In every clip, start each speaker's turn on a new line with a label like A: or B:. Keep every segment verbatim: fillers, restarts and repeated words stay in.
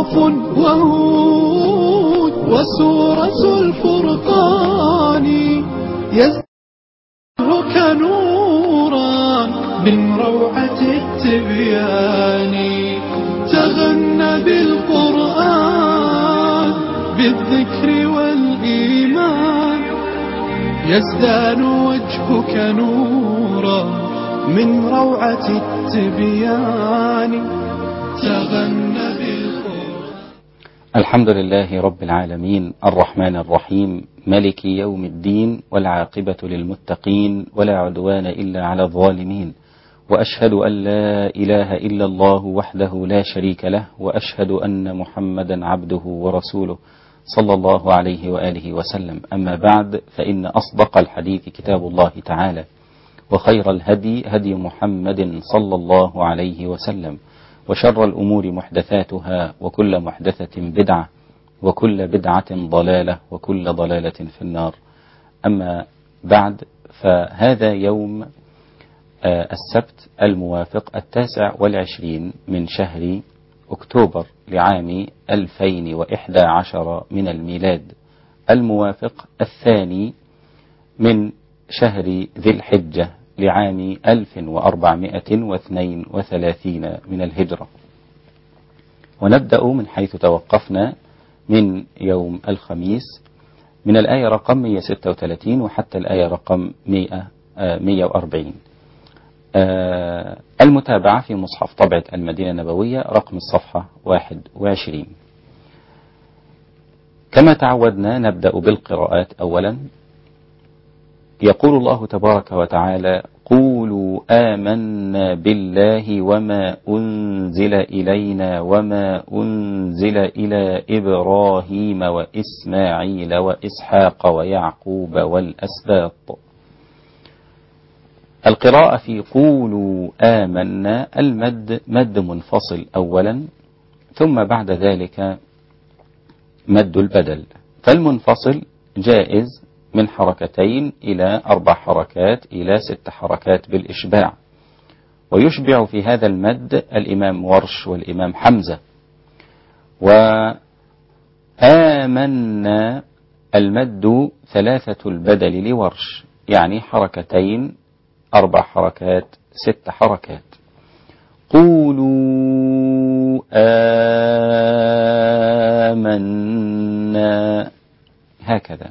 A: قاف وهود وسورة الفرقان يزهرك نورا من روعة التبيان. تغنى بالقرآن بالذكر والإيمان يزدان وجهك نورا من روعة التبيان. تغنى بالقرآن.
B: الحمد لله رب العالمين الرحمن الرحيم ملك يوم الدين، والعاقبة للمتقين ولا عدوان إلا على الظالمين، وأشهد أن لا إله إلا الله وحده لا شريك له، وأشهد أن محمدا عبده ورسوله صلى الله عليه وآله وسلم. أما بعد، فإن أصدق الحديث كتاب الله تعالى، وخير الهدي هدي محمد صلى الله عليه وسلم، وشر الأمور محدثاتها، وكل محدثة بدعة، وكل بدعة ضلالة، وكل ضلالة في النار. أما بعد، فهذا يوم السبت الموافق التاسع والعشرين من شهر أكتوبر لعام ألفين وإحدى عشر من الميلاد، الموافق الثاني من شهر ذي الحجة لعام ألف وأربعمائة واثنين وثلاثين من الهجرة. ونبدأ من حيث توقفنا من يوم الخميس، من الآية رقم مئة وستة وثلاثين وحتى الآية رقم مئة وأربعين. آه المتابعة في مصحف طبعة المدينة النبوية رقم الصفحة واحد وعشرين. كما تعودنا نبدأ بالقراءات أولا. يقول الله تبارك وتعالى: قولوا آمنا بالله وما أنزل إلينا وما أنزل إلى إبراهيم وإسماعيل وإسحاق ويعقوب والأسباط. القراءة في قولوا آمنا المد مد منفصل أولا، ثم بعد ذلك مد البدل. فالمنفصل جائز من حركتين إلى أربع حركات إلى ست حركات بالإشباع، ويشبع في هذا المد الإمام ورش والإمام حمزة. وآمنا المد ثلاثة البدل لورش، يعني حركتين أربع حركات ست حركات. قولوا آمنا هكذا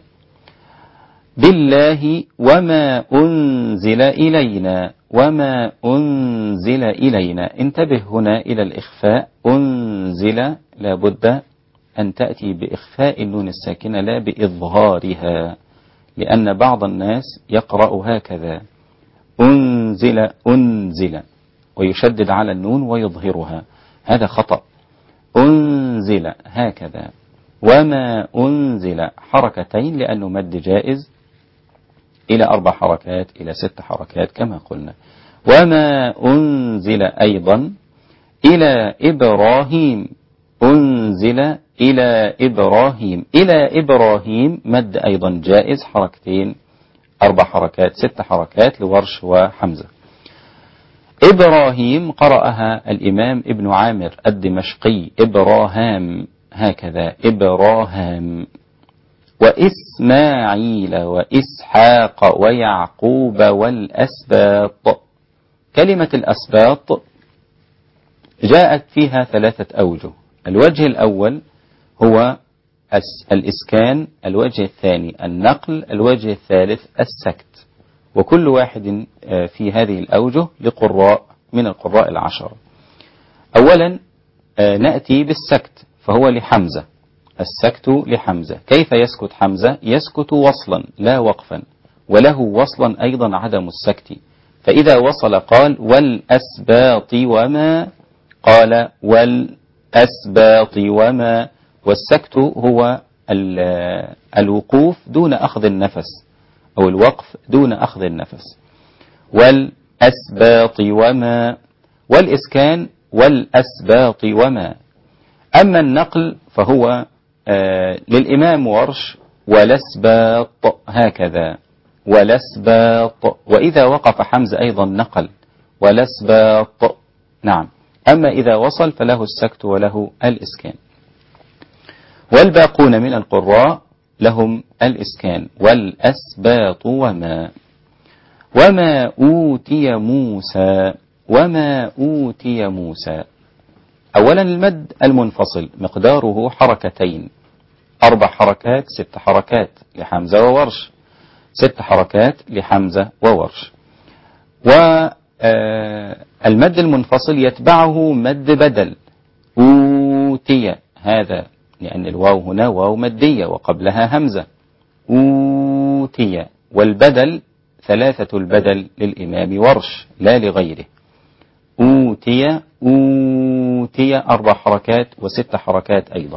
B: بالله وما أنزل إلينا وما أنزل إلينا. انتبه هنا إلى الإخفاء. أنزل لابد أن تأتي بإخفاء النون الساكنة لا بإظهارها، لأن بعض الناس يقرأ هكذا: أنزل أنزل ويشدد على النون ويظهرها، هذا خطأ. أنزل هكذا. وما أنزل حركتين لأنه مد جائز إلى أربع حركات إلى ست حركات كما قلنا. وما أنزل أيضا إلى إبراهيم. أنزل إلى إبراهيم. إلى إبراهيم مد أيضا جائز، حركتين أربع حركات ست حركات لورش وحمزة. إبراهيم قرأها الإمام ابن عامر الدمشقي إبراهام هكذا إبراهام. وإسماعيل وإسحاق ويعقوب والأسباط. كلمة الأسباط جاءت فيها ثلاثة أوجه. الوجه الأول هو الإسكان، الوجه الثاني النقل، الوجه الثالث السكت. وكل واحد في هذه الأوجه لقراء من القراء العشرة. أولا نأتي بالسكت، فهو لحمزة. السكت لحمزة. كيف يسكت حمزة؟ يسكت وصلا لا وقفا، وله وصلا أيضا عدم السكت. فإذا وصل قال والأسباط وما، قال والأسباط وما. والسكت هو الوقوف دون أخذ النفس، أو الوقف دون أخذ النفس. والأسباط وما. والإسكان والأسباط وما. أما النقل فهو آه للإمام ورش والأسباط هكذا والأسباط. وإذا وقف حمزة أيضا نقل والأسباط. نعم. أما إذا وصل فله السكت وله الإسكان. والباقون من القراء لهم الإسكان. والأسباط وما وما أوتي موسى وما أوتي موسى. أولا المد المنفصل مقداره حركتين، أربع حركات ست حركات لحمزة وورش، ست حركات لحمزة وورش. والمد المنفصل يتبعه مد بدل أوتي، هذا لأن الواو هنا واو مدية وقبلها همزة أوتي. والبدل ثلاثة البدل للإمام ورش لا لغيره. أوتي أوتي أربع حركات وست حركات أيضا.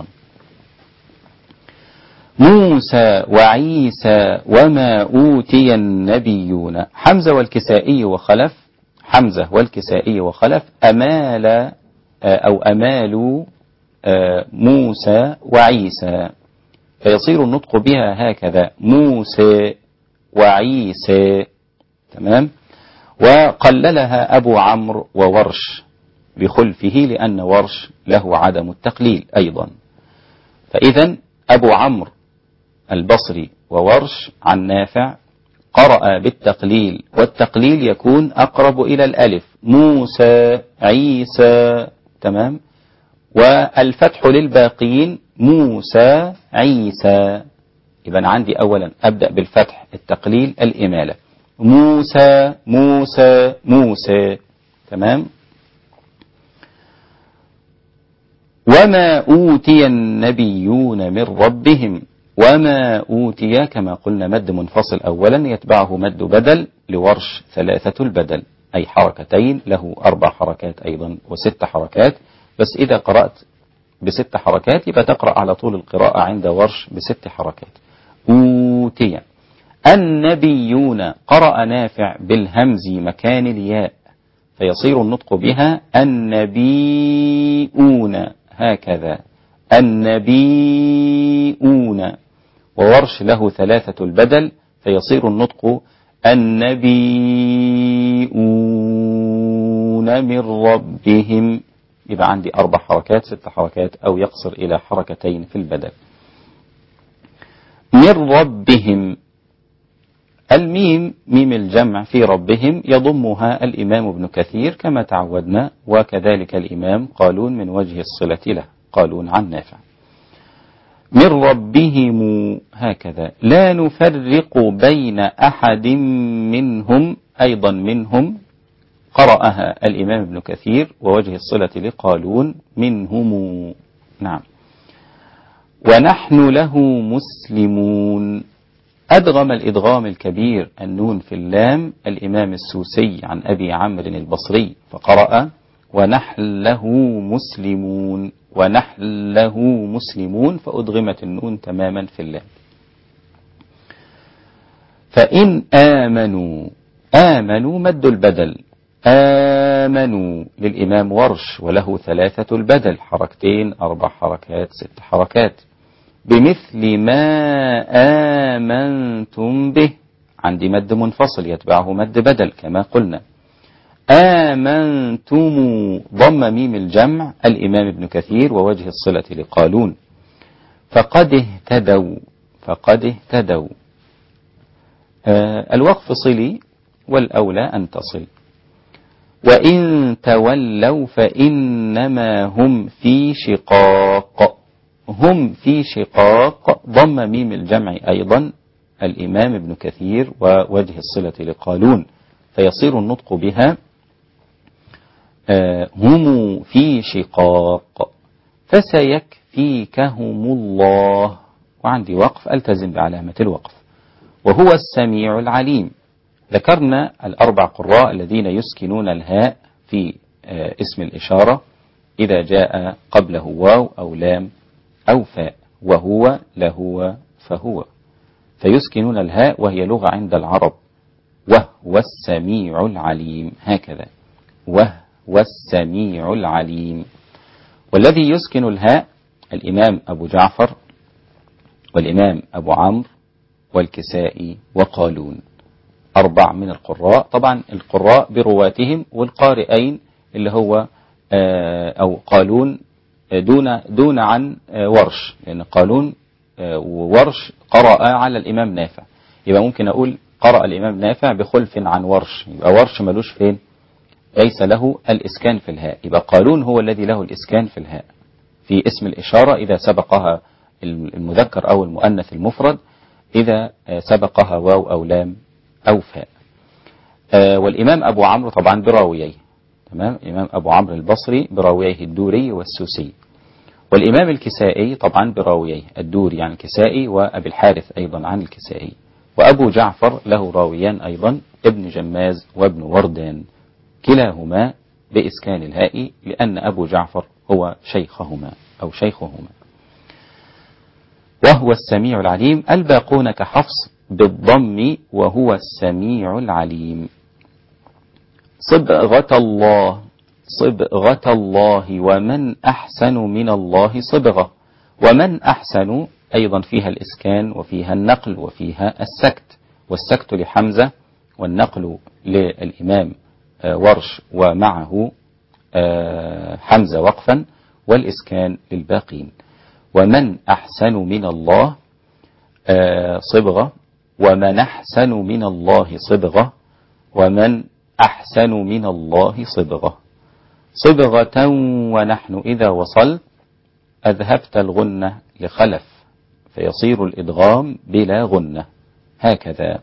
B: موسى وعيسى وما أوتي النبيون. حمزة والكسائي وخلف حمزة والكسائي وخلف أمال أو أمال موسى وعيسى، فيصير النطق بها هكذا موسى وعيسى. تمام. وقللها أبو عمرو وورش بخلفه لأن ورش له عدم التقليل أيضا. فإذا أبو عمرو البصري وورش عن نافع قرأ بالتقليل، والتقليل يكون أقرب إلى الألف موسى عيسى. تمام. والفتح للباقين موسى عيسى. يبقى عندي أولا أبدأ بالفتح التقليل الإمالة موسى موسى موسى. تمام. وما أوتي النبيون من ربهم. وما أوتي كما قلنا مد منفصل أولا يتبعه مد بدل لورش ثلاثة البدل، أي حركتين له أربع حركات أيضا وست حركات. بس إذا قرأت بست حركات يبقى تقرأ على طول القراءة عند ورش بست حركات. أوتي. النبيون قرأ نافع بالهمز مكان الياء فيصير النطق بها النبيون هكذا النبيون. وورش له ثلاثة البدل فيصير النطق النبيون من ربهم. يبقى عندي أربع حركات ست حركات أو يقصر إلى حركتين في البدل. من ربهم. الميم ميم الجمع في ربهم يضمها الإمام ابن كثير كما تعودنا، وكذلك الإمام قالون من وجه الصلة له، قالون عن نافع. من ربهم هكذا لا نفرق بين أحد منهم، أيضا منهم قرأها الإمام ابن كثير ووجه الصلة لقالون منهم. نعم. ونحن له مسلمون. أدغم الإدغام الكبير النون في اللام الإمام السوسي عن أبي عمرو البصري فقرأ ونحن له مسلمون ونحن له مسلمون، فأدغمت النون تماما في اللام. فإن آمنوا. آمنوا مد البدل آمنوا للإمام ورش وله ثلاثة البدل حركتين أربع حركات ست حركات. بمثل ما آمنتم به عندي مد منفصل يتبعه مد بدل كما قلنا. آمنتم ضم ميم الجمع الإمام ابن كثير ووجه الصلة لقالون. فقد اهتدوا. فقد اهتدوا. آه الوقف صلي والأولى أن تصل. وإن تولوا فإنما هم في شقاق. هم في شقاق ضم ميم الجمع أيضا الإمام ابن كثير ووجه الصلة لقالون، فيصير النطق بها آه هم في شقاق. فسيكفيكهم الله. وعندي وقف ألتزم بعلامة الوقف. وهو السميع العليم. ذكرنا الأربع قراء الذين يسكنون الهاء في آه اسم الإشارة إذا جاء قبله واو أو لام أو فاء. وهو لهو فهو، فيسكنون الهاء وهي لغة عند العرب. وهو السميع العليم هكذا. وهو السميع العليم. والذي يسكن الهاء الإمام أبو جعفر والإمام أبو عمرو والكسائي وقالون، أربع من القراء. طبعا القراء برواتهم والقارئين اللي هو أو قالون دون دون عن ورش، لأن قالون وورش قرأ على الإمام نافع، يبقى ممكن أقول قرأ الإمام نافع بخلف عن ورش، يبقى ورش ملوش فين؟ ليس له الإسكان في الهاء، يبقى قالون هو الذي له الإسكان في الهاء في اسم الإشارة إذا سبقها المذكر أو المؤنث المفرد، إذا سبقها واو أو لام أو فاء. والإمام أبو عمرو طبعا براويه، تمام، الإمام أبو عمرو البصري براويه الدوري والسوسي. والإمام الكسائي طبعا براويه الدوري عن الكسائي وأبي الحارث أيضا عن الكسائي. وأبو جعفر له راويان أيضا، ابن جماز وابن وردان، كلاهما بإسكان الهاء لأن أبو جعفر هو شيخهما أو شيخهما. وهو السميع العليم. الباقون كحفص بالضم وهو السميع العليم. صبغة الله، صبغة الله، ومن أحسن من الله صبغة. ومن أحسن أيضا فيها الإسكان وفيها النقل وفيها السكت، والسكت لحمزة والنقل للإمام ورش ومعه حمزة وقفا، والإسكان للباقين. ومن أحسن من الله صبغة، ومن أحسن من الله صبغة، ومن أحسن من الله صبغة. صبغة ونحن إذا وصل أذهبت الغنة لخلف فيصير الإدغام بلا غنة، هكذا.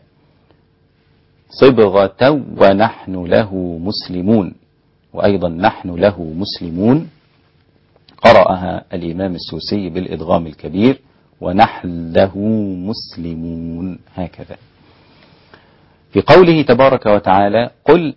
B: صبغة ونحن له مسلمون، وأيضا نحن له مسلمون قرأها الإمام السوسي بالإدغام الكبير، ونحن له مسلمون، هكذا. في قوله تبارك وتعالى قل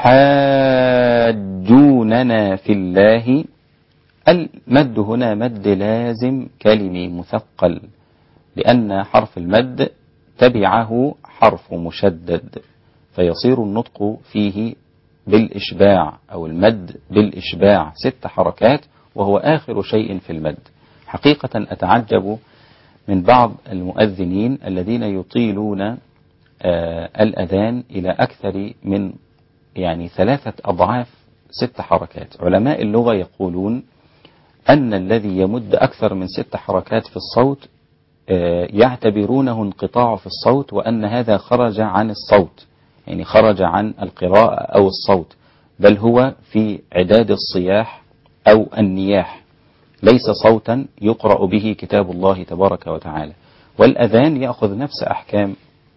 B: أتحاجوننا في الله، المد هنا مد لازم كلمي مثقل، لأن حرف المد تبعه حرف مشدد، فيصير النطق فيه بالإشباع أو المد بالإشباع ست حركات، وهو آخر شيء في المد. حقيقة أتعجب من بعض المؤذنين الذين يطيلون آه الأذان إلى أكثر من يعني ثلاثة أضعاف ست حركات. علماء اللغة يقولون أن الذي يمد أكثر من ست حركات في الصوت آه يعتبرونه انقطاع في الصوت، وأن هذا خرج عن الصوت، يعني خرج عن القراءة أو الصوت، بل هو في عداد الصياح أو النياح، ليس صوتا يقرأ به كتاب الله تبارك وتعالى. والأذان يأخذ نفس أحكام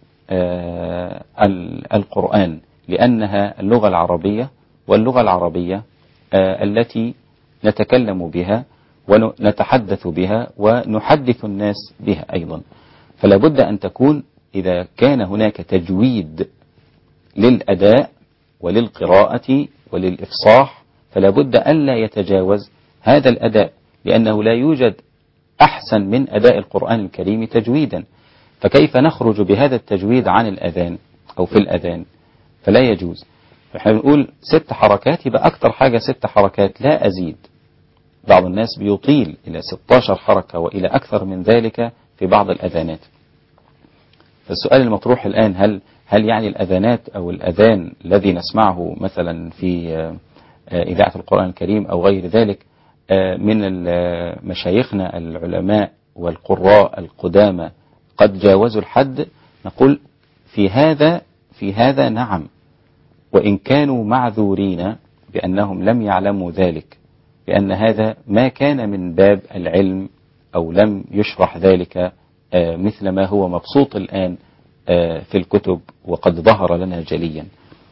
B: آه القرآن، لأنها اللغة العربية، واللغة العربية آه التي نتكلم بها ونتحدث بها ونحدث الناس بها أيضا. فلا بد أن تكون إذا كان هناك تجويد للأداء وللقراءة وللإفصاح، فلا بد ألا يتجاوز هذا الأداء، لأنه لا يوجد أحسن من أداء القرآن الكريم تجويدا، فكيف نخرج بهذا التجويد عن الأذان أو في الأذان؟ فلا يجوز. فإحنا بنقول ست حركات، يبقى أكتر حاجة ست حركات لا أزيد. بعض الناس بيطيل إلى ستاشر حركة وإلى أكثر من ذلك في بعض الأذانات. فالسؤال المطروح الآن، هل هل يعني الأذانات أو الأذان الذي نسمعه مثلا في إذاعة القرآن الكريم أو غير ذلك من مشايخنا العلماء والقراء القدامى قد جاوزوا الحد؟ نقول في هذا في هذا نعم، وإن كانوا معذورين بأنهم لم يعلموا ذلك، لأن هذا ما كان من باب العلم أو لم يشرح ذلك مثل ما هو مبسوط الآن في الكتب وقد ظهر لنا جليا.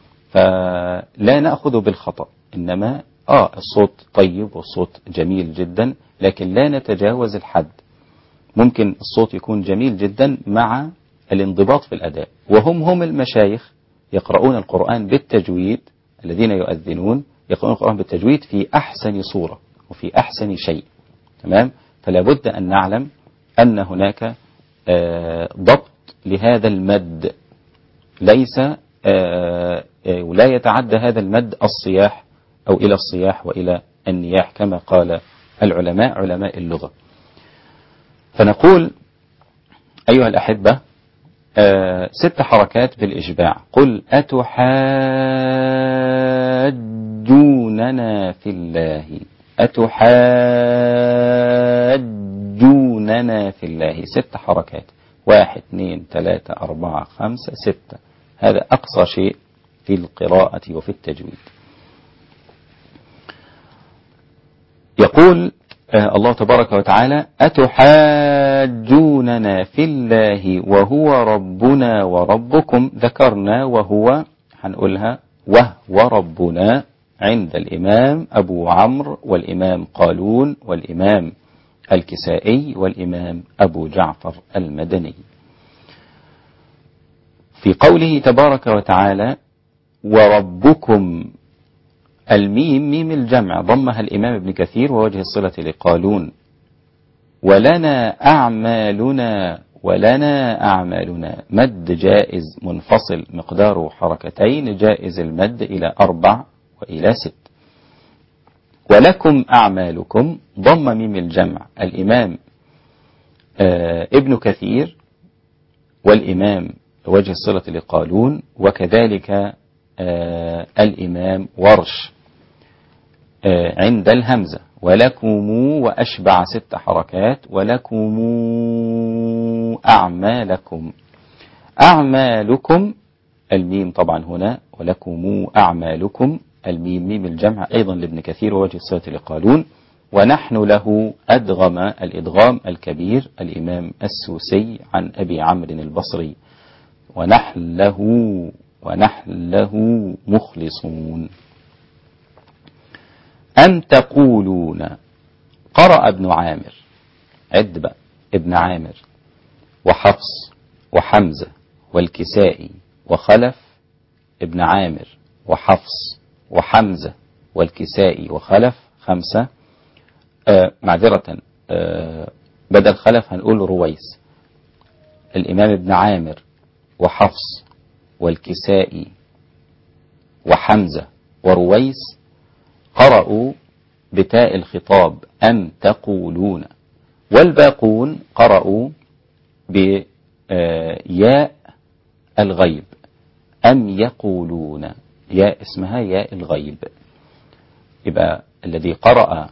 B: فلا نأخذ بالخطأ، إنما آه الصوت طيب والصوت جميل جدا، لكن لا نتجاوز الحد. ممكن الصوت يكون جميل جدا مع الانضباط في الأداء، وهم هم المشايخ يقرؤون القرآن بالتجويد، الذين يؤذنون يقرؤون القرآن بالتجويد في أحسن صورة وفي أحسن شيء، تمام. فلا بد أن نعلم أن هناك آه ضبط لهذا المد، ليس آه ولا يتعدى هذا المد الصياح أو إلى الصياح وإلى النياح كما قال العلماء علماء اللغة. فنقول أيها الأحبة آه ست حركات بالإشباع. قل أتحاجوننا في الله، أتحاجوننا في الله، ست حركات، واحد اثنين ثلاثة أربعة خمسة ستة، هذا أقصى شيء في القراءة وفي التجويد. يقول الله تبارك وتعالى: أتحاجوننا في الله وهو ربنا وربكم. ذكرنا وهو، هنقولها وهو ربنا عند الإمام أبو عمرو والإمام قالون والإمام الكسائي والإمام أبو جعفر المدني. في قوله تبارك وتعالى: وربكم، الميم ميم الجمع ضمها الإمام ابن كثير ووجه الصلة لقالون. ولنا أعمالنا، ولنا أعمالنا، مد جائز منفصل مقداره حركتين، جائز المد إلى أربع وإلى ست. ولكم أعمالكم ضم ميم الجمع الإمام آه ابن كثير والإمام وجه الصلة لقالون، وكذلك آه الإمام ورش آه عند الهمزة. ولكم وأشبع ست حركات، ولكم أعمالكم. أعمالكم الميم طبعا هنا، ولكم أعمالكم الميم ميم الجمع أيضا لابن كثير ووجه الصلة لقالون. ونحن له أدغم الإدغام الكبير الإمام السوسي عن أبي عمرو البصري. ونحن له ونحن له مخلصون. أم تقولون، قرأ ابن عامر، عد بقى، ابن عامر وحفص وحمزة والكسائي وخلف. ابن عامر وحفص وحمزة والكسائي وخلف خمسة. آه معذرة، آه بدل خلف هنقول رويس. الإمام ابن عامر وحفص والكسائي وحمزة ورويس قرأوا بتاء الخطاب أم تقولون، والباقون قرأوا بياء الغيب أم يقولون، ياء اسمها ياء الغيب. يبقى الذي قرأ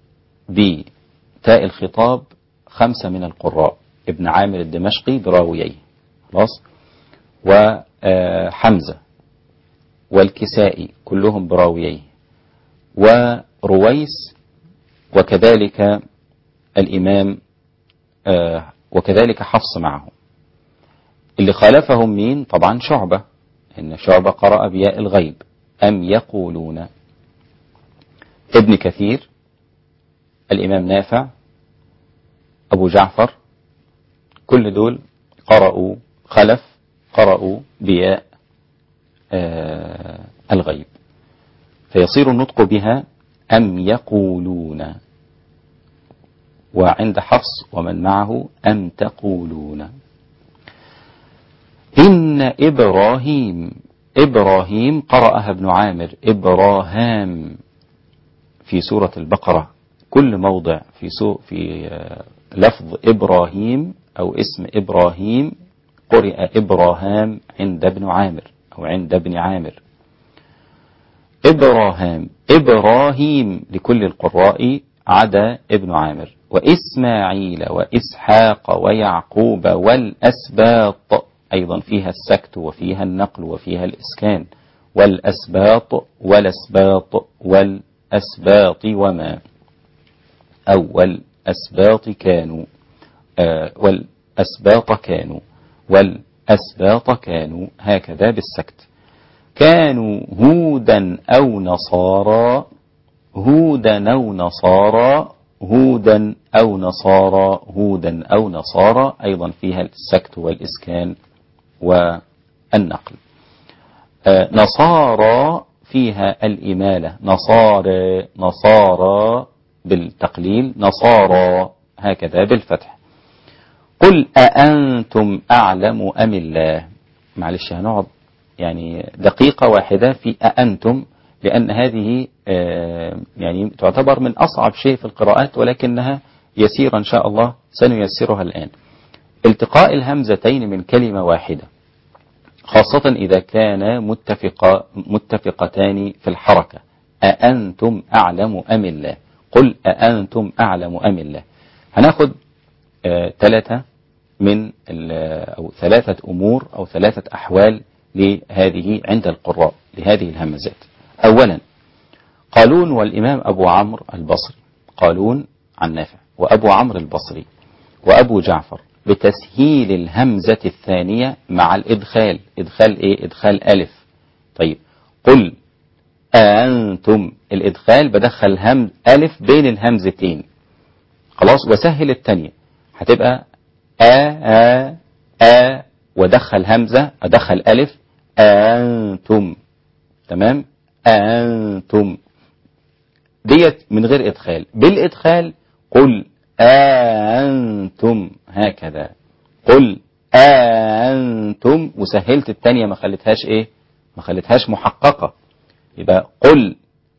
B: بتاء الخطاب خمسة من القراء: ابن عامر الدمشقي براوييه خلاص، وحمزة والكسائي كلهم براوييه، ورويس، وكذلك الإمام آه وكذلك حفص معه. اللي خالفهم مين؟ طبعا شعبة، إن شعبة قرأ بياء الغيب أم يقولون. ابن كثير، الإمام نافع، أبو جعفر، كل دول قرأوا، خلف قرأوا بياء آه الغيب، فيصير النطق بها أم يقولون. وعند حفص ومن معه أم تقولون. إن إبراهيم، إبراهيم قرأها ابن عامر إبراهام في سورة البقرة. كل موضع في سو في لفظ إبراهيم أو اسم إبراهيم قرئ إبراهام عند ابن عامر أو عند ابن عامر. إبراهام، إبراهيم لكل القراء عدا ابن عامر. وإسماعيل وإسحاق ويعقوب والأسباط، أيضا فيها السكت وفيها النقل وفيها الإسكان. والأسباط والأسباط والأسباط وما، أو والأسباط كانوا آه والأسباط كانوا والأسباط كانوا، هكذا بالسكت. كانوا هودا أو نصارى، هودا أو نصارى، هودا أو نصارى، هودا أو نصارى، أيضا فيها السكت والإسكان والنقل. آه نصارى فيها الإمالة، نصارى نصارى بالتقليل، نصارى هكذا بالفتح. قل أأنتم أعلم أم الله. معلش هنقعد يعني دقيقة واحدة في أأنتم، لأن هذه آه يعني تعتبر من أصعب شيء في القراءات، ولكنها يسيرة إن شاء الله سنيسرها الآن. التقاء الهمزتين من كلمة واحدة، خاصة إذا كان متفق متفقتان في الحركة. أأنتم أعلم أم الله. قل أأنتم أعلم أم الله. هناخد ثلاثة من أو ثلاثة أمور أو ثلاثة أحوال لهذه عند القراء لهذه الهمزات. أولا قالون والإمام أبو عمرو البصري، قالون عن نافع وأبو عمرو البصري وأبو جعفر بتسهيل الهمزة الثانية مع الإدخال. إدخال إيه؟ إدخال ألف. طيب قل أنتم، الإدخال بدخل همز ألف بين الهمزتين خلاص، وسهل الثانية هتبقى آ آ آ ودخل همزة أدخل ألف أنتم. تمام، أنتم ديت من غير إدخال. بالإدخال قل أنتم هكذا، قل أنتم، وسهلت الثانية ما خلتهاش إيه؟ ما خلتهاش محققة، يبقى قل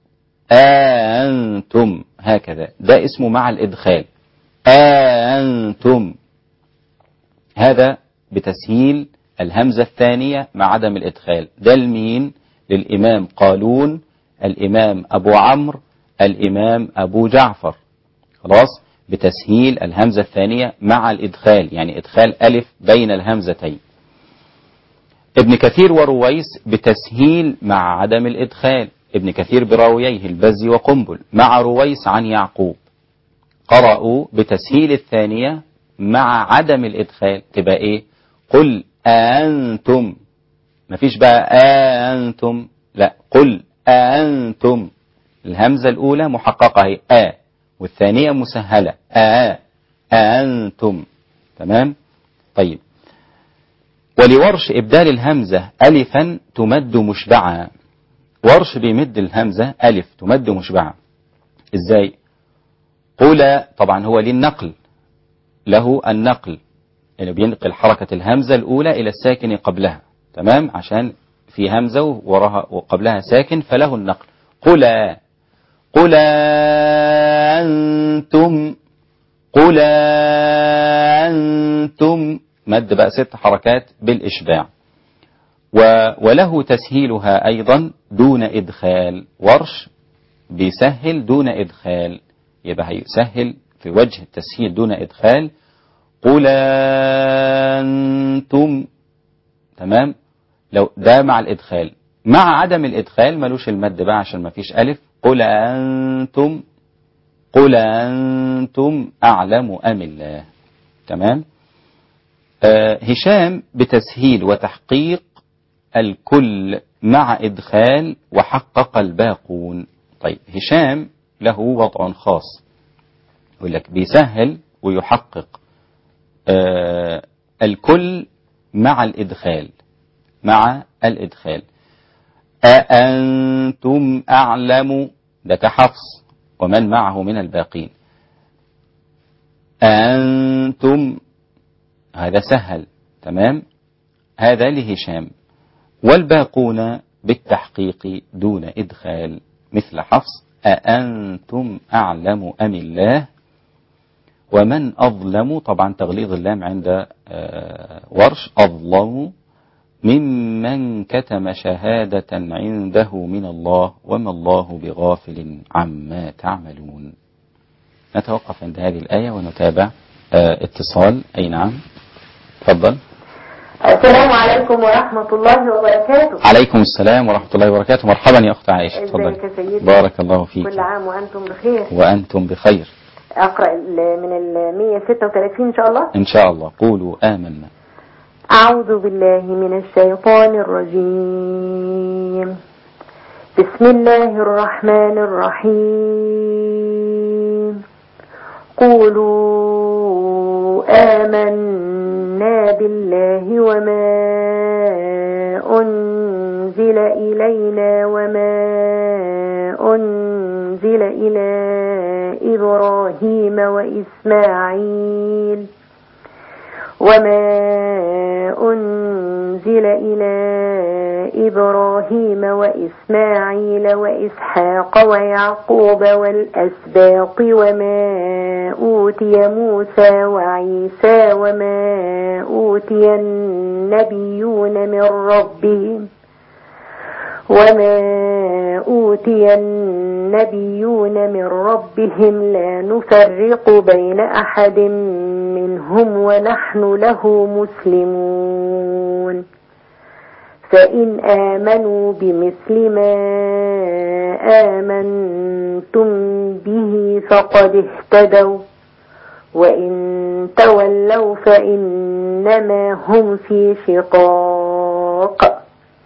B: أنتم هكذا. ده اسمه مع الإدخال أنتم، هذا بتسهيل الهمزة الثانية مع عدم الإدخال. ده المين للإمام قالون، الإمام أبو عمرو، الإمام أبو جعفر، خلاص، بتسهيل الهمزة الثانية مع الإدخال، يعني إدخال ألف بين الهمزتين. ابن كثير ورويس بتسهيل مع عدم الإدخال. ابن كثير براويه البزي وقنبل مع رويس عن يعقوب قرأوا بتسهيل الثانية مع عدم الإدخال، تبقى إيه؟ قل أنتم، مفيش بقى أنتم، لا، قل أنتم، الهمزة الأولى محققة هي آ، والثانية مسهلة آ أنتم. تمام. طيب، ولورش إبدال الهمزة ألفا تمد مشبعة. ورش بيمد الهمزة ألف تمد مشبعة إزاي؟ قل، طبعا هو للنقل، له النقل، يعني بينقل حركة الهمزة الأولى إلى الساكن قبلها. تمام، عشان في همزة وراها وقبلها ساكن فله النقل. قل قل أنتم، قل أنتم، مد بقى ست حركات بالإشباع. وله تسهيلها أيضا دون إدخال. ورش بيسهل دون إدخال، يبقى هيسهل في وجه التسهيل دون إدخال قل أنتم. تمام، لو ده مع الإدخال. مع عدم الإدخال ملوش المد بقى عشان ما فيش ألف. قل أنتم، قل أنتم أعلم أم الله. تمام. آه هشام بتسهيل وتحقيق الكل مع إدخال وحقق الباقون. طيب، هشام له وضع خاص، يقول لك بيسهل ويحقق آه الكل مع الإدخال، مع الإدخال. أأنتم أعلم، ده كحفص ومن معه من الباقين. أنتم، هذا سهل. تمام، هذا لهشام. والباقون بالتحقيق دون إدخال مثل حفص أأنتم أعلم أم الله. ومن أظلم، طبعا تغليظ اللام عند ورش، أظلم ممن كتم شهادة عنده من الله وما الله بغافل عما تعملون. نتوقف عند هذه الآية ونتابع اتصال. أي نعم، تفضل.
C: السلام عليكم ورحمة الله وبركاته.
B: عليكم السلام ورحمة الله وبركاته. مرحبا يا أخت عائشة، تفضل. بارك الله فيك.
C: كل عام وأنتم بخير.
B: وأنتم بخير.
C: أقرأ من ال مئة وستة وثلاثين إن شاء الله.
B: إن شاء الله. قولوا آمنا.
C: أعوذ بالله من الشيطان الرجيم. بسم الله الرحمن الرحيم. قولوا آمنا بالله وما أنزل إلينا وما أنزل إلى إبراهيم وإسماعيل وما أنزل إلى إبراهيم وإسماعيل وإسحاق ويعقوب والأسباط وما أوتي موسى وعيسى وما أوتي النبيون من ربهم وما أوتي النبيون من ربهم لا نفرق بين أحد منهم ونحن له مسلمون فإن آمنوا بمثل ما آمنتم به فقد اهتدوا وإن تولوا فإنما هم في شقاق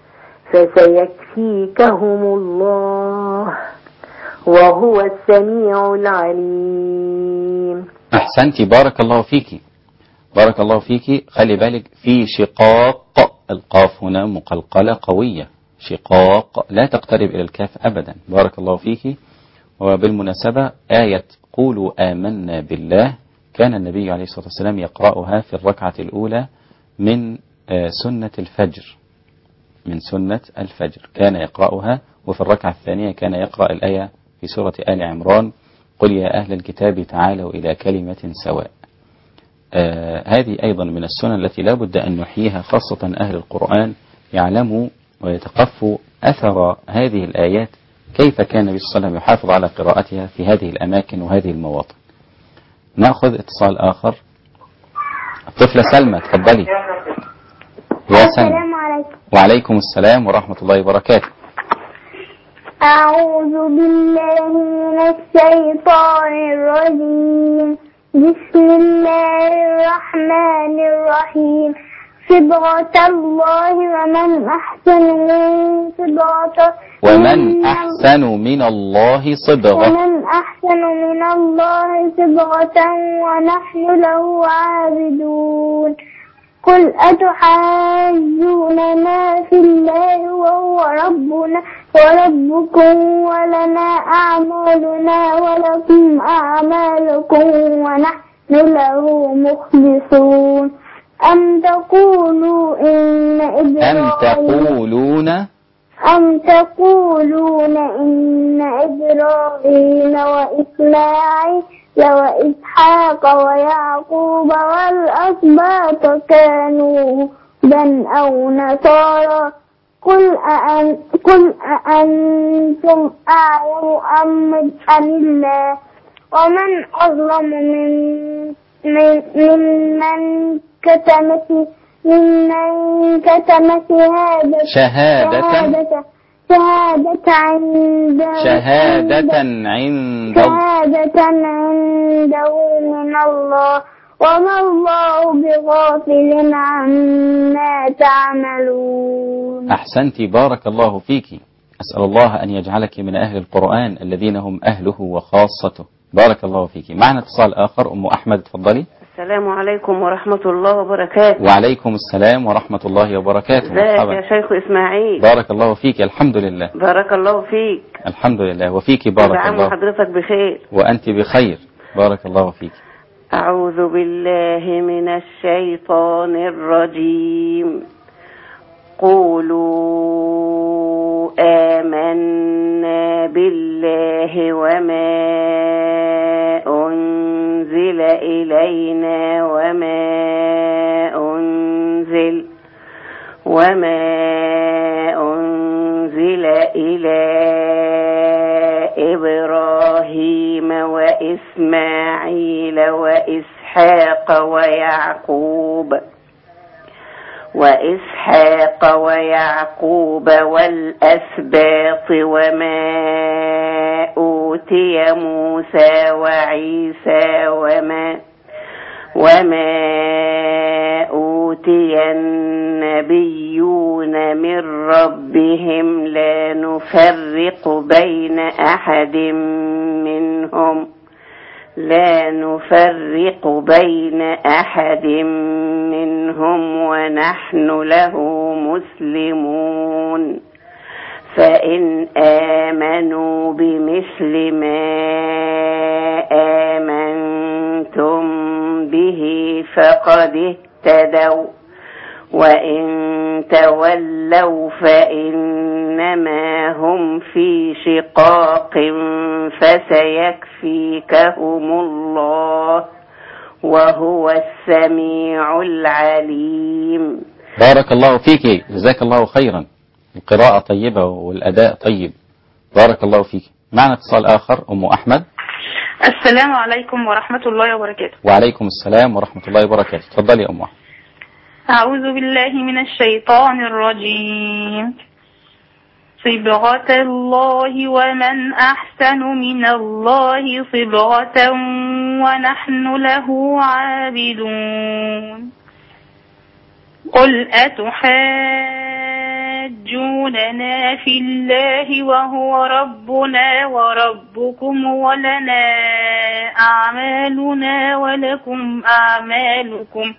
C: فسيكفيكهم الله وهو السميع العليم.
B: أحسنتي، بارك الله فيك، بارك الله فيك. خلي بالك في شقاق، القاف هنا مقلقلة قوية، شقاق لا تقترب إلى الكاف أبدا. بارك الله فيك. وبالمناسبة آية قولوا آمنا بالله كان النبي عليه الصلاة والسلام يقرأها في الركعة الأولى من سنة الفجر، من سنة الفجر كان يقرأها، وفي الركعة الثانية كان يقرأ الآية في سورة آل عمران قل يا أهل الكتاب تعالوا إلى كلمة سواء. آه هذه أيضا من السنن التي لا بد أن نحييها، خاصة أهل القرآن يعلموا ويتقفوا أثر هذه الآيات، كيف كان النبي صلى الله عليه وسلم يحافظ على قراءتها في هذه الأماكن وهذه المواطن. نأخذ اتصال آخر. الطفلة سلمى، تفضلي يا سلمى.
D: السلام عليكم.
B: وعليكم السلام ورحمة الله وبركاته.
D: أعوذ بالله من الشيطان الرجيم. بسم الله الرحمن الرحيم. صبغة الله ومن أحسن من صبغة
B: ومن أحسن من الله صبغة
D: ومن أحسن من الله صبغة ونحن له عابدون. قل أتحاجوننا في الله وهو ربنا وربكم ولنا أعمالنا ولكم أعمالكم ونحن له مخلصون. أم تقولوا إن إبراهيم
B: أم تقولون
D: أم تقولون إن إبراهيم وإسماعيل وإسحاق ويعقوب والأسباط كانوا هودا أو نصارى قل أأن قل أأنتم أعلم أم أم الله ومن أظلم من من ممن كتم ممن كتم شهادة
B: شهادة
D: شهادة شهادة عند
B: شهادة عند
D: شهادة عنده من الله وما الله بغافل عما تعملون.
B: أحسنتي، بارك الله فيك. أسأل الله أن يجعلك من أهل القرآن الذين هم أهله وخاصته. بارك الله فيك. معنا اتصال آخر. أم أحمد، تفضلي.
E: السلام عليكم ورحمة الله وبركاته.
B: وعليكم السلام ورحمة الله وبركاته.
E: ازيك يا شيخ إسماعيل؟
B: بارك الله فيك. الحمد لله.
E: بارك الله فيك.
B: الحمد لله. وفيك بارك
E: الله.
B: الله.
E: حضرتك بخير.
B: وأنت بخير. بارك الله فيك.
E: أعوذ بالله من الشيطان الرجيم. قولوا آمنا بالله وما أنزل إلينا وما أنزل وما أنزل إلى إبراهيم وإسماعيل وإسحاق ويعقوب وإسحاق ويعقوب والأسباط وما أوتي موسى وعيسى وما وما أوتي النبيون من ربهم لا نفرق بين أحد منهم لا نفرق بين أحد منهم ونحن له مسلمون فإن آمنوا بمثل ما آمنتم به فقد اهتدوا وإن تولوا فإنما هم في شقاق فسيكفيكهم الله وهو السميع العليم.
B: بارك الله فيك، جزاك الله خيرا. القراءة طيبة والأداء طيب، بارك الله فيك. معنا اتصال آخر، أم أحمد.
F: السلام عليكم ورحمة الله وبركاته.
B: وعليكم السلام ورحمة الله وبركاته. تفضلي يا أم أحمد.
F: أعوذ بالله من الشيطان الرجيم. صبغة الله ومن أحسن من الله صبغة ونحن له عابدون. قل أتحاجوننا في الله وهو ربنا وربكم ولنا أعمالنا ولكم أعمالكم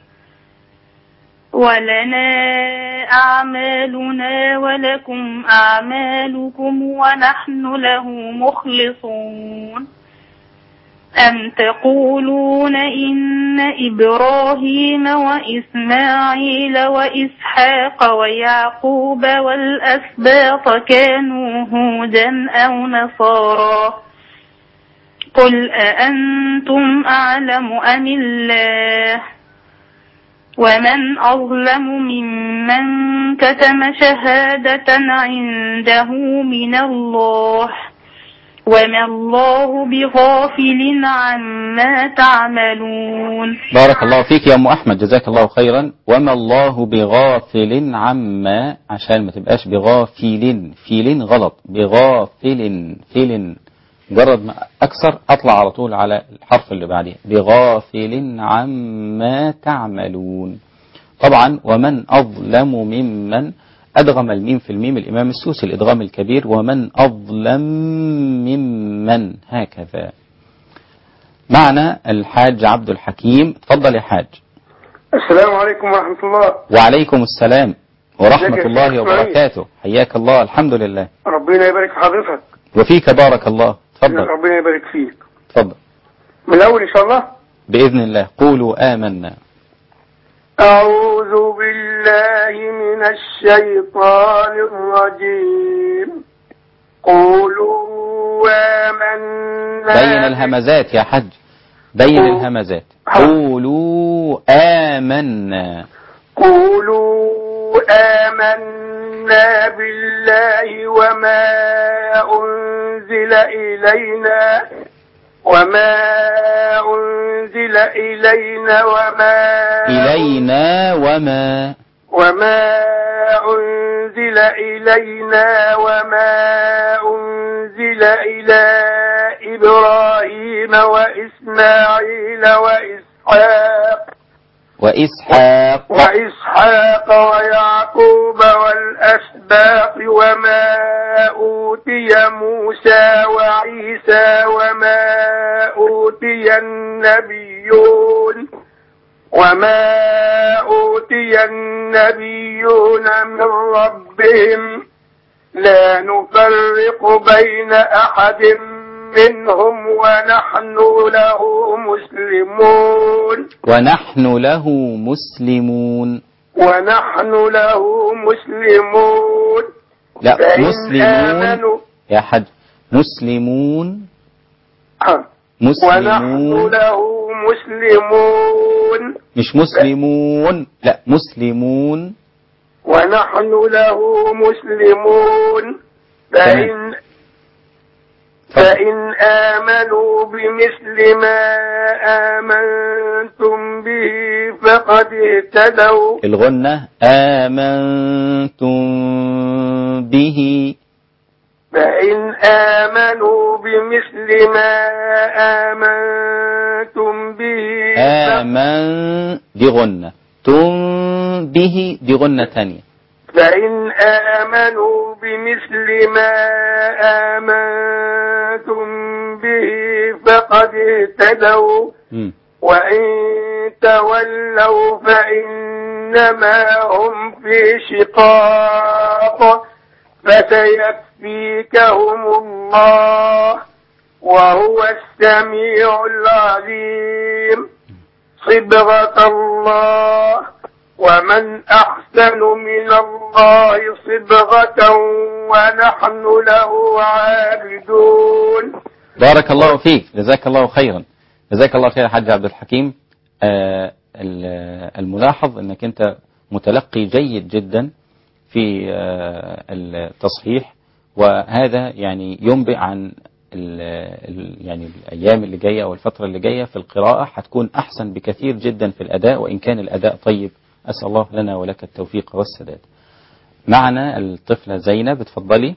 F: ولنا أعمالنا ولكم أعمالكم ونحن له مخلصون. أم تقولون إن إبراهيم وإسماعيل وإسحاق ويعقوب والأسباط كانوا هودا أو نصارى؟ قل أأنتم أعلم أم الله؟ ومن أظلم ممن كتم شهادة عنده من الله وما الله بغافل عما تعملون.
B: بارك الله فيك يا أم أحمد، جزاك الله خيرا. وما الله بغافل عما، عشان ما تبقاش بغافل، فيلين غلط، بغافل، فيلين مجرد ما أكثر أطلع على طول على الحرف اللي بعديه، بغافل عما تعملون. طبعا ومن أظلم ممن، أدغم الميم في الميم الإمام السوسي الإدغام الكبير، ومن أظلم ممن، هكذا. معنا الحاج عبد الحكيم. تفضل يا حاج.
G: السلام عليكم ورحمة الله.
B: وعليكم السلام ورحمة الله وبركاته. حياك الله. الحمد لله.
G: ربنا يبارك في حضرتك.
B: وفيك بارك الله. تفضل.
G: ربنا يبارك فيك.
B: تفضل.
G: من الأول إن شاء الله.
B: بإذن الله. قولوا آمنا.
G: أعوذ بالله من الشيطان الرجيم. قولوا آمنا.
B: بين الهمزات يا حج، بين الهمزات. قولوا آمنا.
G: قولوا آمنا بالله وما أنزل إلينا وما أنزل إلينا وما
B: إلينا وما
G: وما أنزل إلينا وما أنزل إلى إبراهيم وإسماعيل وإسحاق
B: وإسحاق
G: وإسحاق ويعقوب والأسباط وما أوتي موسى وعيسى وما أوتي النبيون وما أوتي النبيون من ربهم لا نفرق بين أحد منهم ونحن له مسلمون
B: ونحن له مسلمون
G: ونحن له مسلمون
B: لا مسلمون يا حج، مسلمون مسلمون
G: ونحن له مسلمون، مش
B: مسلمون، لا مسلمون
G: ونحن له مسلمون. فإن فإن آمنوا بمثل ما آمنتم به فقد اهتدوا.
B: الغنة آمنتم به.
G: فإن آمنوا بمثل ما آمنتم به
B: آمن دي غنة، تم به دي غنة تانية.
G: فإن آمنوا بمثل ما آمنتم به فقد اهتدوا وإن تولوا فإنما هم في شقاق فسيكفيكهم الله وهو السميع العليم. صبغة الله ومن أحسن من الله صبغة ونحن له عابدون.
B: بارك الله فيك، جزاك الله خيرا. جزاك الله خير يا حاج عبد الحكيم. آه الملاحظ انك انت متلقي جيد جدا في التصحيح، وهذا يعني ينبئ عن ال ال يعني الأيام اللي جاية أو الفترة اللي جاية في القراءة هتكون أحسن بكثير جدا في الأداء، وإن كان الأداء طيب. أسأل الله لنا ولك التوفيق والسداد. معنا الطفلة زينب، اتفضلي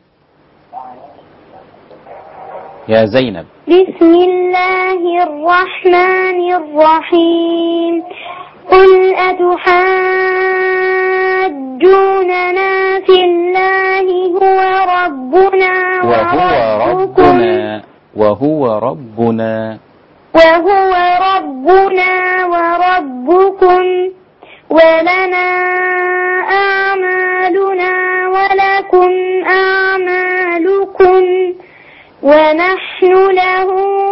B: يا زينب.
D: بسم الله الرحمن الرحيم. قل أتحاجوننا في الله هو ربنا
B: وهو ربنا وهو ربنا
D: وهو ربنا وربكم ولنا أعمالنا ولكم أعمالكم ونحن له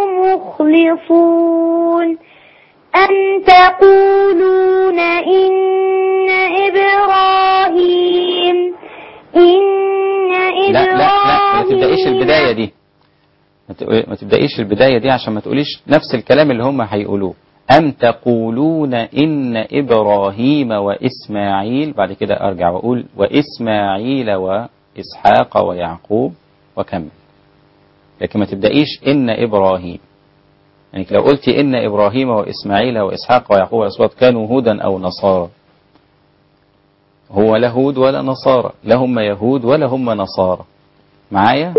D: مخلصون. أم تقولون إن إبراهيم إن إبراهيم
B: لا لا لا ما تبدأيش البداية دي، ما تبدأيش البداية دي عشان ما تقوليش نفس الكلام اللي هم هيقولوه. أم تقولون إن إبراهيم وإسماعيل، بعد كده أرجع وأقول وإسماعيل وإسحاق ويعقوب وكمل، لكن ما تبدأيش إن إبراهيم. يعني لو قلت إن إبراهيم وإسماعيل وإسحاق ويعقوب وأسباط كانوا هودا أو نصارى، هو لا هود ولا نصارى، لا هم يهود ولا هم نصارى. معايا؟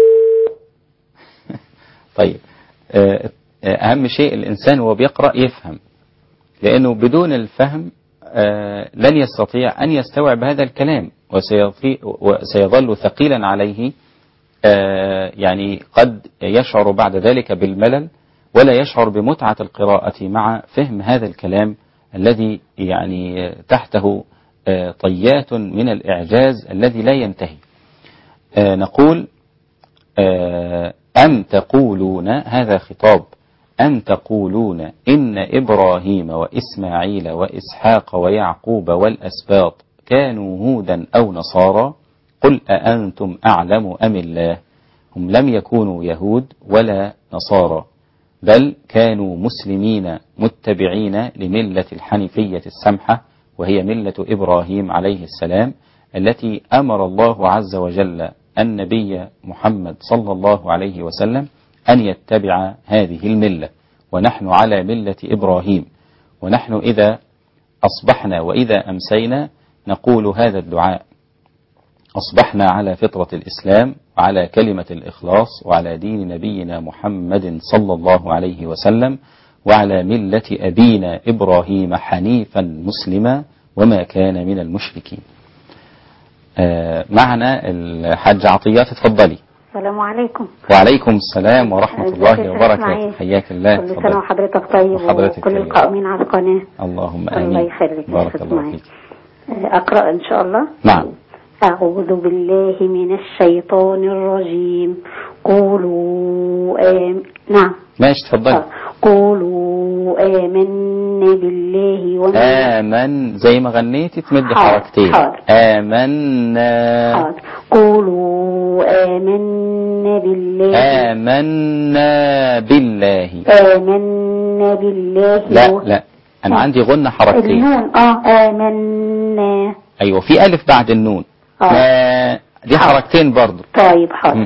B: طيب، أهم شيء الإنسان وهو بيقرأ يفهم، لأنه بدون الفهم لن يستطيع أن يستوعب هذا الكلام، وسيظل ثقيلا عليه، يعني قد يشعر بعد ذلك بالملل ولا يشعر بمتعة القراءة مع فهم هذا الكلام الذي يعني تحته طيات من الإعجاز الذي لا ينتهي. نقول أم تقولون، هذا خطاب، أم تقولون إن إبراهيم وإسماعيل وإسحاق ويعقوب والأسباط كانوا هودا أو نصارى، قل أأنتم أعلم أم الله، هم لم يكونوا يهود ولا نصارى، بل كانوا مسلمين متبعين لملة الحنيفية السمحة، وهي ملة إبراهيم عليه السلام، التي أمر الله عز وجل النبي محمد صلى الله عليه وسلم أن يتبع هذه الملة، ونحن على ملة إبراهيم. ونحن إذا أصبحنا وإذا أمسينا نقول هذا الدعاء: أصبحنا على فطرة الإسلام وعلى كلمة الإخلاص وعلى دين نبينا محمد صلى الله عليه وسلم وعلى ملة أبينا إبراهيم حنيفا مسلما وما كان من المشركين. آه معنا الحاج عطيات، اتفضلي.
H: السلام عليكم.
B: وعليكم السلام ورحمة الله وبركاته. حياك الله.
H: كل سنة وحضرتك طيب، وكل القائمين على القناة.
B: اللهم آمين.
H: الله يخليك.
B: بارك الله فيك.
H: أقرأ إن شاء الله.
B: نعم.
H: أعوذ بالله من الشيطان الرجيم. قولوا آم... نعم
B: ماشي تفضل.
H: قولوا آمنا بالله وما
B: آمن زي ما غنيتي تمد حركتين. آمنا.
H: حاضر. قولوا آمنا بالله.
B: آمنا بالله.
H: آمنا بالله.
B: لا لا أنا عندي غنة حركتين.
H: النون اه آمنا.
B: أيوة في ألف بعد النون. ما دي حركتين برضو.
H: طيب حاضر.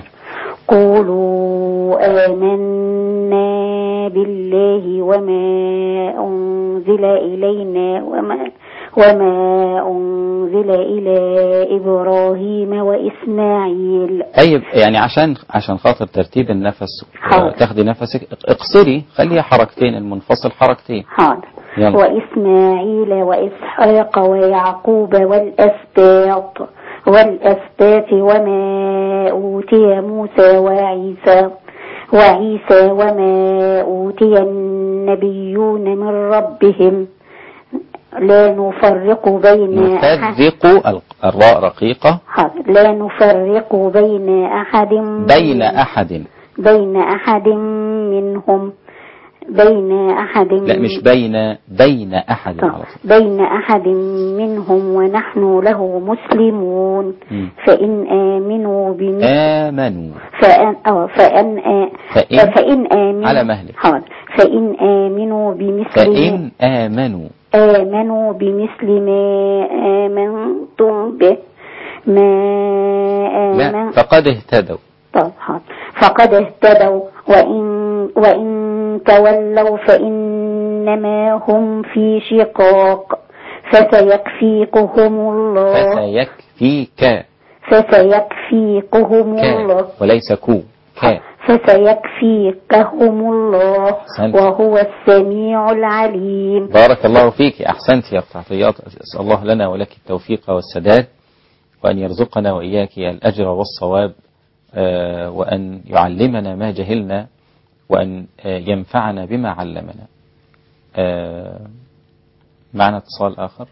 H: قولوا آمنا بالله وما أنزل إلينا وما وما أنزل إلى إبراهيم وإسماعيل.
B: طيب يعني عشان عشان خاطر ترتيب النفس تاخدي نفسك اقصري، خليها حركتين، المنفصل حركتين.
H: حاضر. وإسماعيل وإسحاق ويعقوب والأسباط والأسباط وما أوتي موسى وعيسى وعيسى وما أوتي النبيون من ربهم لا نفرق بين
B: نفرق الراء رقيقة.
H: لا نفرق بين أحد
B: بين أحد
H: بين أحد منهم بين أحد
B: لا مش بين بين أحد
H: طيب. بين أحد منهم ونحن له مسلمون. م. فإن آمنوا بمثل
B: آمنوا
H: فأن أو فأن آ...
B: فإن,
H: فإن آمنوا
B: على مهلك.
H: حاضر. فإن آمنوا بمثل
B: فإن آمنوا
H: آمنوا بمثل ما آمنتم به ما
B: لا
H: آمن
B: فقد اهتدوا.
H: طب حاضر. فقد اهتدوا وإن, وإن تولوا فإنما هم في شقاق فسيكفيكهم الله
B: فسيكفيك
H: فسيكفيكهم الله
B: ك وليس كو ك
H: فسيكفيكهم الله
B: أحسنت.
H: وهو السميع العليم.
B: بارك الله فيك، أحسنت يا أخت عطيات. أسأل الله لنا ولك التوفيق والسداد، وأن يرزقنا وإياك الأجر والصواب، آه وأن يعلمنا ما جهلنا، وأن آه ينفعنا بما علمنا. آه معنا اتصال آخر.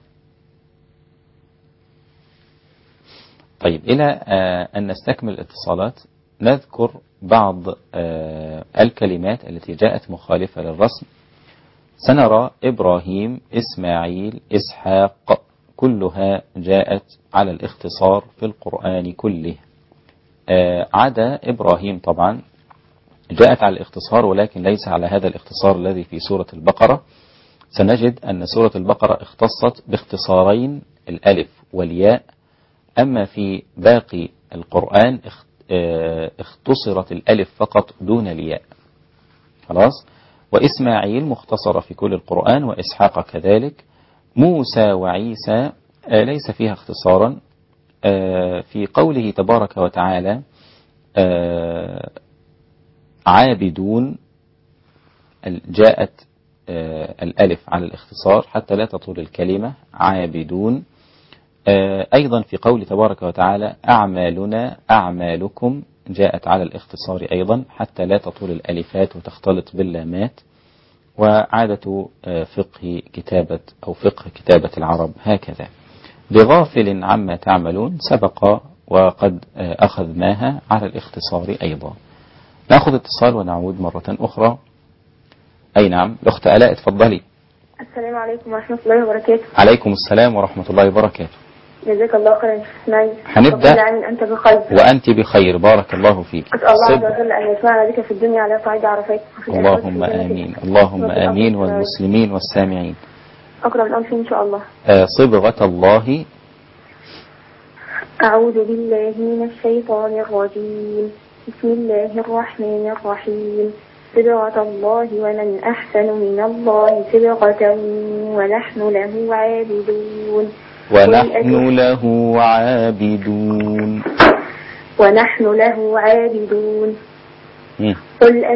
B: طيب إلى آه أن نستكمل الاتصالات نذكر بعض آه الكلمات التي جاءت مخالفة للرسم. سنرى إبراهيم، إسماعيل، إسحاق، كلها جاءت على الاختصار في القرآن كله، آه عدا إبراهيم طبعا جاءت على الاختصار، ولكن ليس على هذا الاختصار الذي في سورة البقرة. سنجد أن سورة البقرة اختصت باختصارين، الألف والياء، أما في باقي القرآن اختصرت الألف فقط دون الياء. خلاص. وإسماعيل مختصرة في كل القرآن، وإسحاق كذلك. موسى وعيسى ليس فيها اختصارا. في قوله تبارك وتعالى عابدون جاءت الألف على الاختصار حتى لا تطول الكلمة عابدون. أيضا في قول تبارك وتعالى أعمالنا أعمالكم جاءت على الاختصار أيضا حتى لا تطول الألفات وتختلط باللامات. وعادة فقه كتابة أو فقه كتابة العرب هكذا. بغافل عما تعملون سبق وقد أخذناها على الاختصار أيضا. نأخذ اتصال ونعود مرة أخرى. أي نعم الأخت آلاء اتفضلي.
C: السلام عليكم ورحمة الله وبركاته.
B: عليكم السلام ورحمة الله وبركاته.
C: جزاك الله خيرا يا اسماعيل.
B: هنبدأ.
C: أنت بخير.
B: وأنت بخير بارك الله فيك.
C: أسأل الله عز وجل أن يسمعنا بك في الدنيا على صعيد عرفات.
B: اللهم آمين اللهم آمين والمسلمين والسامعين.
C: أقرأ الآن إن شاء الله.
B: آه صبغة الله.
C: أعوذ بالله من الشيطان الرجيم. بسم الله الرحمن الرحيم. صبغة الله ومن أحسن من الله صبغة ونحن له عابدون.
B: ونحن له عابدون.
C: ونحن له عابدون. قل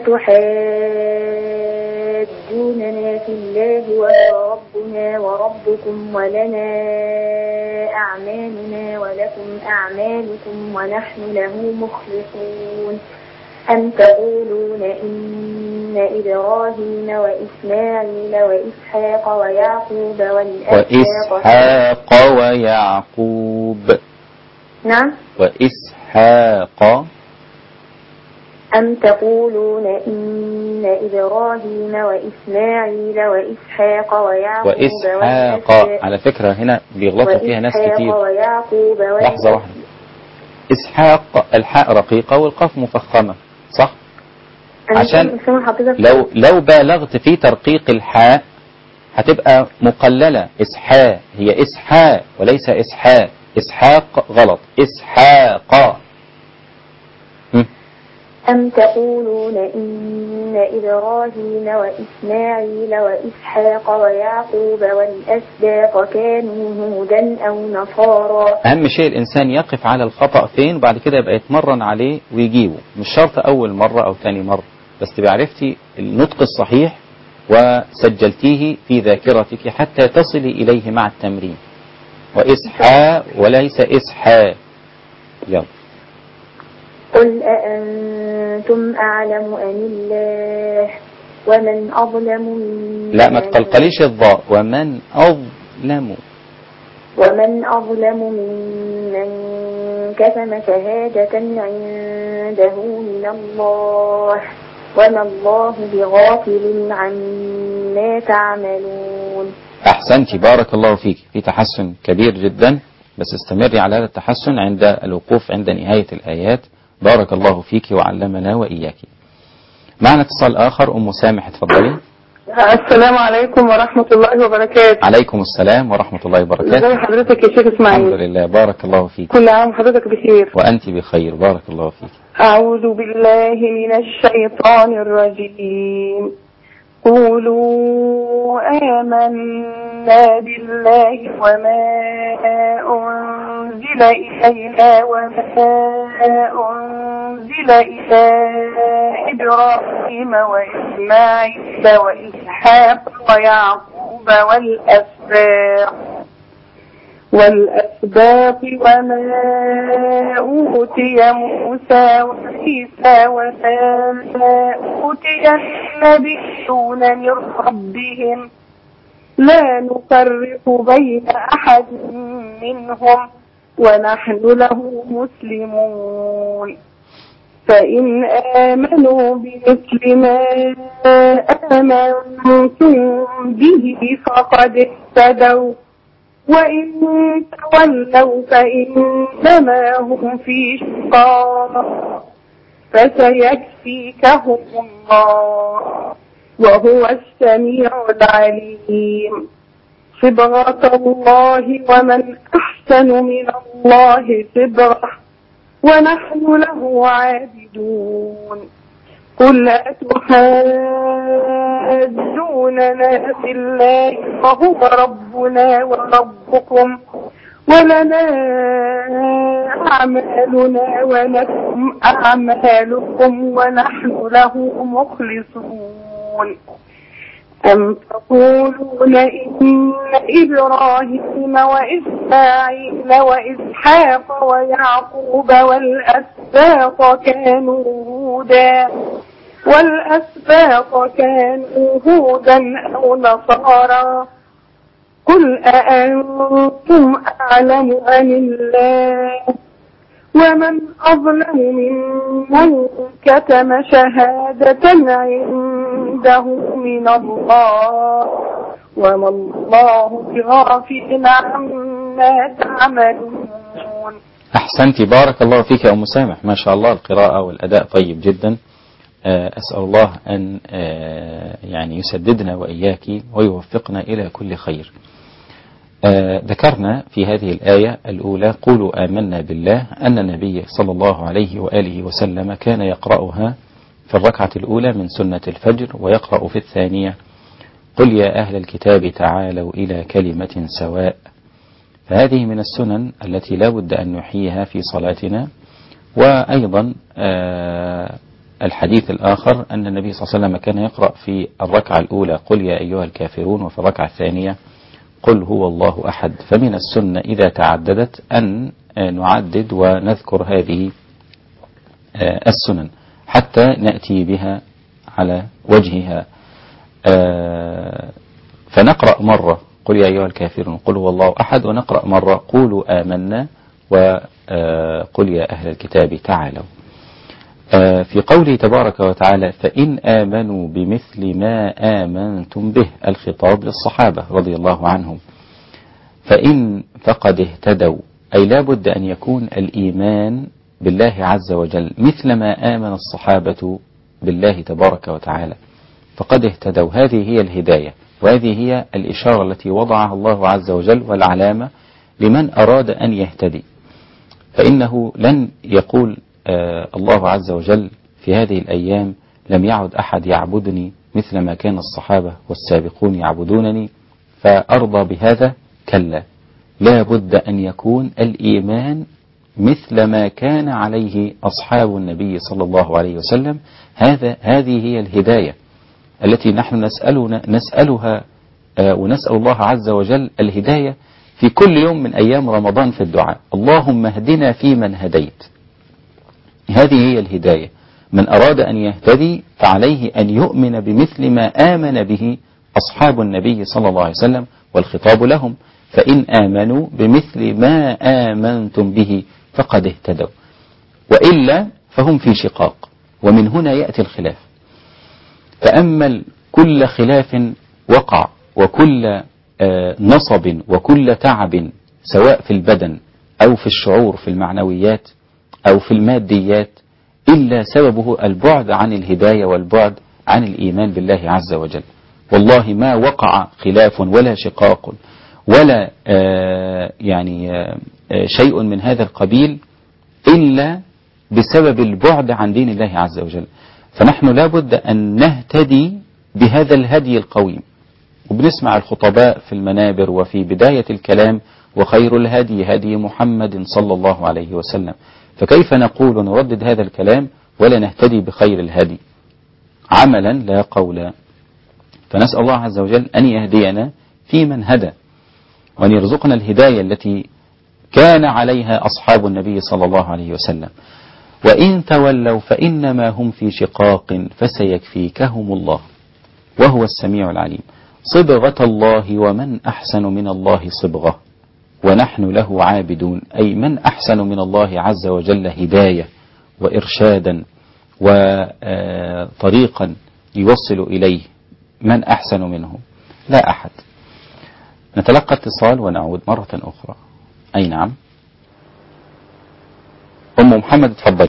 C: أتحاجوننا في الله وهو ربنا وربكم ولنا أعمالنا ولكم أعمالكم ونحن له مخلصون. أم تقولون إن إبراهيم وإسماعيل وإسحاق ويعقوب
B: وإسحاق ويعقوب.
C: نعم.
B: وإسحاق.
C: أم تقولون إن إبراهيم وإسماعيل وإسحاق ويعقوب
B: وإسحاق على فكرة هنا بيغلطوا فيها ناس كتير.
C: ويعقوب
B: لحظة واحدة. إسحاق الحاء رقيقة والقاف مفخمة صح؟ عشان لو لو بالغت في ترقيق الحاء هتبقى مقللة. إسحاق هي إسحاق وليس إسحاق. إسحاق غلط. إسحاق.
C: أم تقولون إن إبراهيم وإسماعيل وإسحاق ويعقوب والأسباط كانوا هودا أو نصارى.
B: أهم شيء الإنسان يقف على الخطأ فين وبعد كده يبقى يتمرن عليه ويجيبه. مش شرط أول مرة أو ثاني مرة، بس تبقى عرفتي النطق الصحيح وسجلتيه في ذاكرتك حتى تصلي إليه مع التمرين. وإسحاق وليس إسحاق. يلا.
C: قل أأنتم أعلم أم الله ومن أظلم ممن
B: لا ما تقلقليش الضاء. ومن أظلم.
C: ومن أظلم ممن كتم شهادة عنده من الله وما الله بغافل عما تعملون.
B: أحسنتي بارك الله فيك. في تحسن كبير جدا، بس استمري على هذا التحسن عند الوقوف عند نهاية الآيات. بارك الله فيك وعلمنا وإياك. معنا اتصال آخر. أم سامح اتفضلي.
I: السلام عليكم ورحمة الله وبركاته.
B: عليكم السلام ورحمة الله وبركاته.
I: ازي حضرتك يا شيخ اسماعيل؟
B: الحمد لله، بارك الله فيك.
I: كل عام وحضرتك بخير.
B: وأنت بخير، بارك الله فيك.
I: أعوذ بالله من الشيطان الرجيم. قولوا آمنا بالله وما أنزل إلينا وما أنزل إلى إبراهيم وإسماعيل وإسحاق ويعقوب والأسباط والأسباط وما أوتي موسى وعيسى وما أوتي النبيون من ربهم لا نفرق بين أحد منهم ونحن له مسلمون. فإن آمنوا بمثل ما آمنتم به فقد اهتدوا وإن تولوا فإنما هم في شقاق فسيكفيكهم الله وهو السميع العليم. صبغة الله ومن أحسن من الله صبغة ونحن له عابدون. قل أتحاجوننا في الله وهو ربنا وربكم ولنا أعمالنا ولكم أعمالكم ونحن له مخلصون. أم تقولون إن إبراهيم وإسماعيل وإسحاق ويعقوب والأسباط كانوا هودا والأسباط كانوا هودا أو نصارى قل أأنتم أعلم أم الله ومن أظلم ممن كتم شهادة عنده من الله وما الله بغافل عما تعملون.
B: أحسنتي، بارك الله فيك يا أم سامح، ما شاء الله القراءة والأداء طيب جدا. أسأل الله أن يعني يسددنا وإياك ويوفقنا إلى كل خير. ذكرنا في هذه الآية الأولى قولوا آمنا بالله أن النبي صلى الله عليه وآله وسلم كان يقرأها في الركعة الأولى من سنة الفجر، ويقرأ في الثانية قل يا أهل الكتاب تعالوا إلى كلمة سواء. فهذه من السنن التي لا بد أن نحييها في صلاتنا. وأيضا الحديث الآخر أن النبي صلى الله عليه وسلم كان يقرأ في الركعة الأولى قل يا أيها الكافرون، وفي الركعة الثانية قل هو الله أحد. فمن السنة إذا تعددت أن نعدد ونذكر هذه السنن حتى نأتي بها على وجهها. فنقرأ مرة قل يا أيها الكافرون قل هو الله أحد، ونقرأ مرة قولوا آمنا وقل يا أهل الكتاب تعالوا. في قوله تبارك وتعالى فإن آمنوا بمثل ما آمنتم به، الخطاب للصحابة رضي الله عنهم. فإن فقد اهتدوا، أي لا بد أن يكون الإيمان بالله عز وجل مثل ما آمن الصحابة بالله تبارك وتعالى، فقد اهتدوا. هذه هي الهداية، وهذه هي الإشارة التي وضعها الله عز وجل والعلامة لمن أراد أن يهتدي. فإنه لن يقول آه الله عز وجل في هذه الأيام لم يعد أحد يعبدني مثل ما كان الصحابة والسابقون يعبدونني فأرضى بهذا. كلا، لا بد أن يكون الإيمان مثل ما كان عليه أصحاب النبي صلى الله عليه وسلم. هذا هذه هي الهداية التي نحن نسألنا نسألها آه ونسأل الله عز وجل الهداية في كل يوم من أيام رمضان في الدعاء. اللهم اهدنا فيمن هديت. هذه هي الهداية. من أراد أن يهتدي فعليه أن يؤمن بمثل ما آمن به أصحاب النبي صلى الله عليه وسلم، والخطاب لهم. فإن آمنوا بمثل ما آمنتم به فقد اهتدوا، وإلا فهم في شقاق. ومن هنا يأتي الخلاف. تأمل كل خلاف وقع، وكل نصب، وكل تعب، سواء في البدن أو في الشعور، في المعنويات أو في الماديات، إلا سببه البعد عن الهداية والبعد عن الإيمان بالله عز وجل. والله ما وقع خلاف ولا شقاق ولا آه يعني آه شيء من هذا القبيل إلا بسبب البعد عن دين الله عز وجل. فنحن لابد أن نهتدي بهذا الهدي القويم. وبنسمع الخطباء في المنابر وفي بداية الكلام وخير الهدي هدي محمد صلى الله عليه وسلم. فكيف نقول نردد هذا الكلام ولا نهتدي بخير الهدي عملا لا قولا؟ فنسأل الله عز وجل أن يهدينا في من هدى، وأن يرزقنا الهداية التي كان عليها أصحاب النبي صلى الله عليه وسلم. وإن تولوا فإنما هم في شقاق فسيكفيكهم الله وهو السميع العليم. صبغة الله ومن أحسن من الله صبغة ونحن له عابدون، أي من أحسن من الله عز وجل هداية وإرشادا وطريقا يوصل إليه، من أحسن منه؟ لا أحد. نتلقى اتصال ونعود مرة أخرى. أي نعم، أم محمد تفضل.